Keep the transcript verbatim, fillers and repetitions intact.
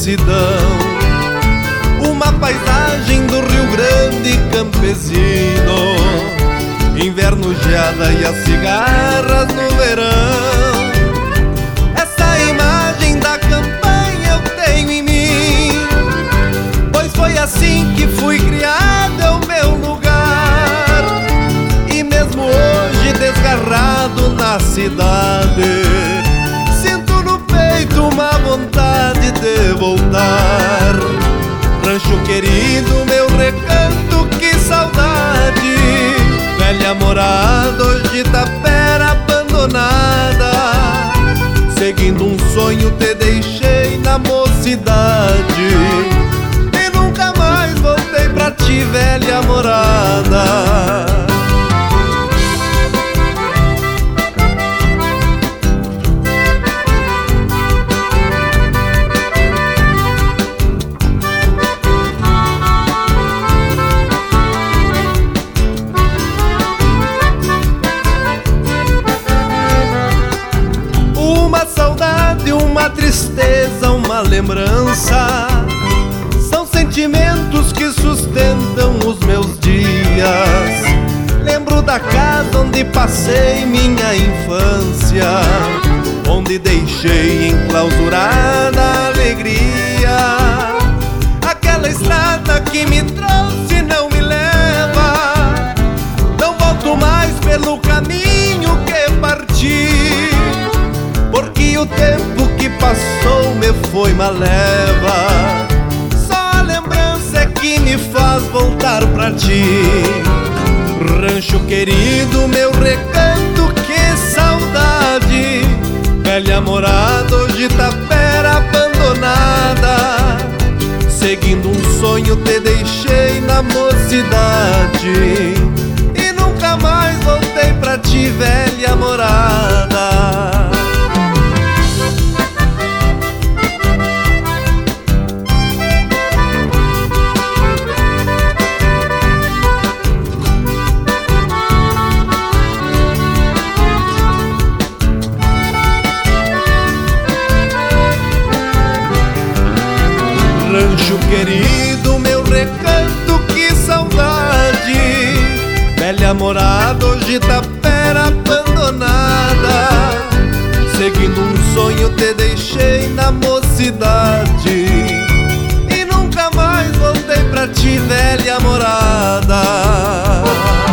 mansidão. Uma paisagem do Rio Grande campesino, inverno, geada e as cigarras no verão. Essa imagem da campanha eu tenho em mim, pois foi assim que fui criado, é o meu lugar. E mesmo hoje desgarrado na cidade, sinto no peito uma vontade de voltar. Rancho querido, meu recanto, que saudade. Velha morada, hoje tapera abandonada. Seguindo um sonho te deixei na mocidade, e nunca mais voltei pra ti, velha morada. Uma tristeza, uma lembrança, são sentimentos que sustentam os meus dias. Lembro da casa onde passei minha infância, onde deixei enclausurada a alegria. Aquela estrada que me trouxe não me leva, não volto mais pelo caminho que parti, porque o tempo que passou me foi uma leva. Só a lembrança é que me faz voltar pra ti. Rancho querido, meu recanto, que saudade. Velha morada, hoje tapera abandonada. Seguindo um sonho te deixei na mocidade, e nunca mais voltei pra ti, velha morada. Rancho querido, meu recanto, que saudade. Velha morada, hoje tapera abandonada. Seguindo um sonho te deixei na mocidade, e nunca mais voltei pra ti, velha morada.